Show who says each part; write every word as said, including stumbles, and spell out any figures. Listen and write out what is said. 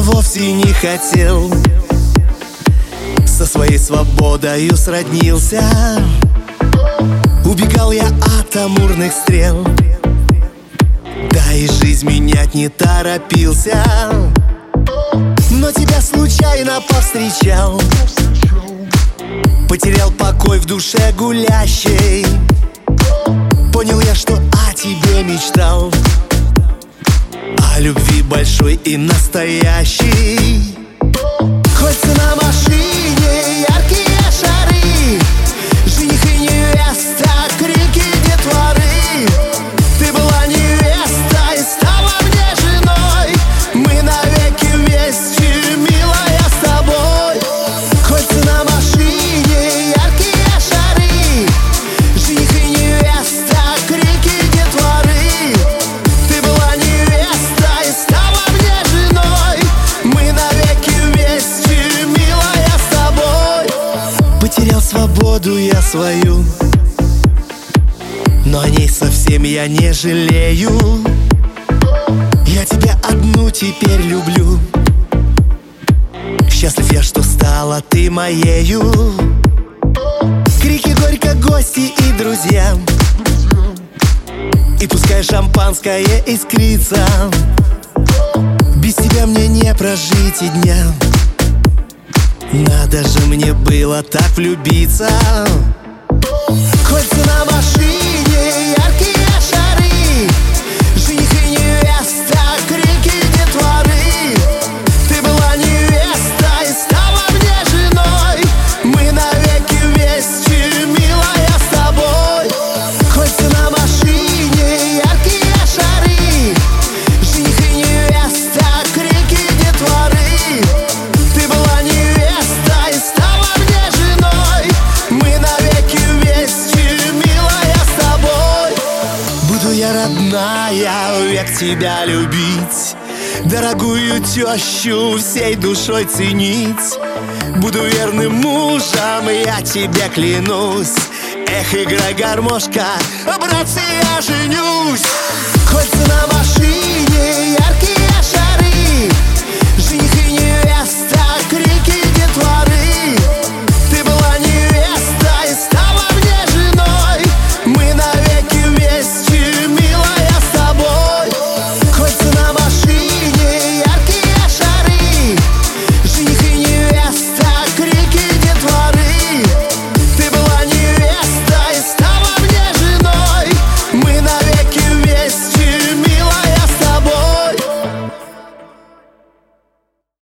Speaker 1: вовсе не хотел. Со своей свободою сроднился. Убегал я от амурных стрел, да и жизнь менять не торопился. Но тебя случайно повстречал, потерял покой в душе гулящей. Понял я, что о тебе мечтал, о любви большой и настоящей. Хоть на машине яркие шары, жених и невеста, крики детворы. Ты была невестой, стала мне женой, мы навеки вместе, милая, с тобой. Хоть на машине яркие шары, жених и невеста, крики детворы. Ты была невестой, стала мне женой, мы навеки вместе, милая, с тобой. Потерял свободу я свою, но о ней совсем я не жалею. Я тебя одну теперь люблю. Счастлив я, что стала ты моею. Крики горько гости и друзья, и пускай шампанское искрится, без тебя мне не прожить и дня. Надо же мне было так влюбиться. Хоть на машине яркие шары, жених и невеста, крики детворы. Ты была невестой, стала мне женой, мы навеки вместе, милая, с тобой. Хоть на машине яркие шары, жених и невеста, крики детворы. Ты была невестой, стала мне женой, мы навеки вместе, милая, с тобой. Буду я, родная, век тебя любить, дорогую тещу всей душой ценить. Буду верным мужем, я тебе клянусь. Эх, играй, гармошка, братцы, я женюсь. Хоть на машине